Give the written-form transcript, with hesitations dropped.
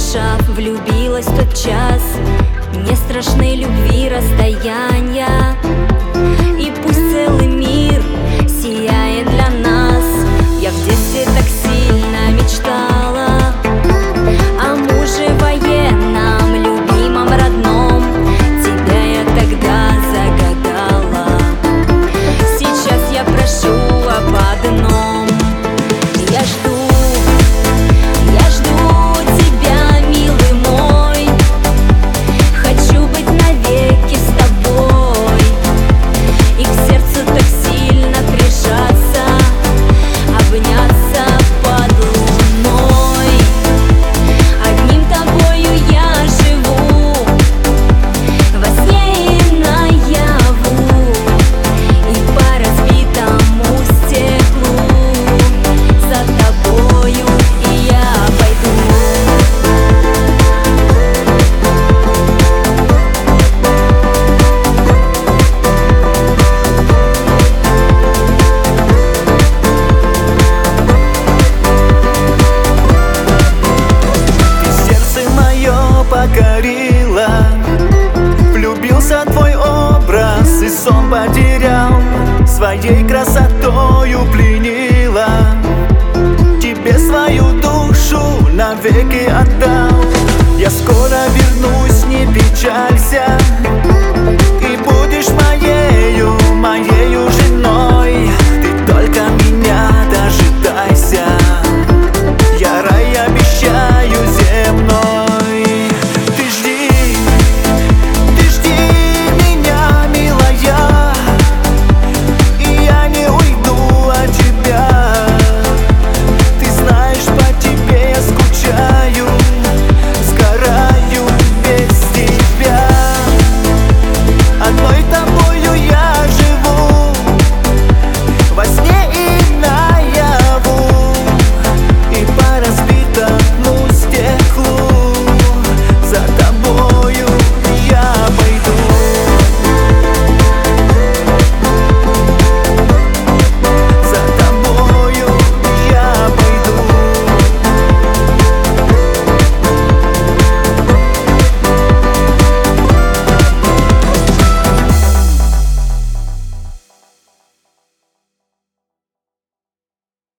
дышав, влюбилась в тот час. Не страшны любви расстояния, и пусть целый мир сияет для нас. Я в детстве так сильно мечтала о муже военном, любимом, родном. Тебя я тогда загадала. Сейчас я прошу об одном. Я жду тебя, милый мой. Хочу быть навеки с тобой и к сердцу так сильно прижаться, обняться под луной. Одним тобою я живу, во сне и наяву, и по разбитому стеклу за тобою я пойду. Сердце мое покорило, влюбился в твой образ и сон потерял, своей красотою пленила. Тебе свою душу навеки отдал. Я скоро вернусь, не печалься.